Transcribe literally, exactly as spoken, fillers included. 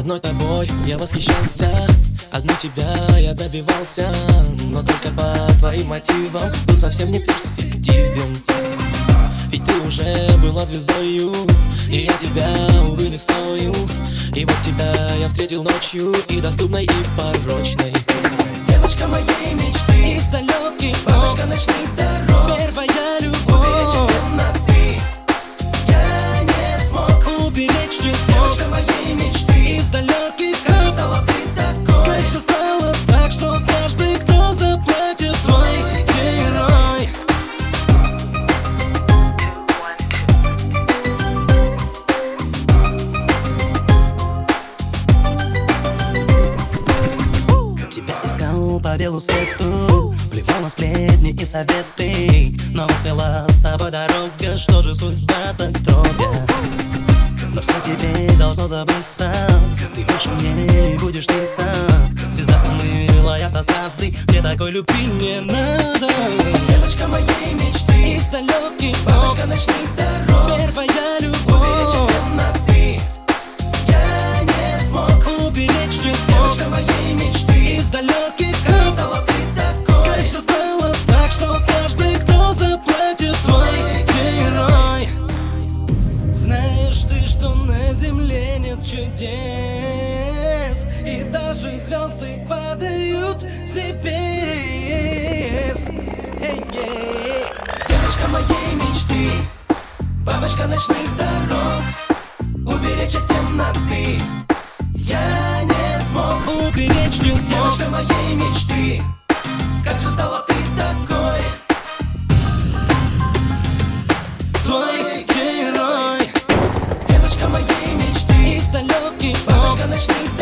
Одной тобой я восхищался, одной тебя я добивался, но только по твоим мотивам был совсем не перспективен. Ведь ты уже была звездою, и я тебя, увы, не стою. И вот тебя я встретил ночью, и доступной, и порочной. Девочка моей мечты, из далеких снов, бабочка ночных дорог, первая любовь. Уберечь от темноты я не смог. Уберечь не смог. Девочка моей мечты, из далеких как же снов. стала ты такой? Как же стало так, что каждый, кто заплатит, твой герой. Тебя искал по белу свету, плевал на сплетни и советы, но вот свела с тобой дорога, что же судьба так строга. Но все тебе должно забыться, ты больше мне не будешь сниться. Звезда умыла я автострады, мне такой любви не надо. Девочка моей мечты, из далеких снов, бабочка ночных дорог, первая любовь. уберечь от темноты я не смог. Уберечь не смог. Девочка моей мечты, из далеких как же снов. стала ты такой? Как же стало так, что каждый, кто заплатит, твой герой. Знаешь ты, что на земле нет чудес, и даже звезды падают с небес. Эй-ей. Девочка моей мечты, бабочка ночных дорог, уберечь от темноты я не смог. Уберечь не смог. Девочка моей мечты, как же стала ты такой? Твой герой. Девочка моей мечты, из далеких снов, бабочка ночных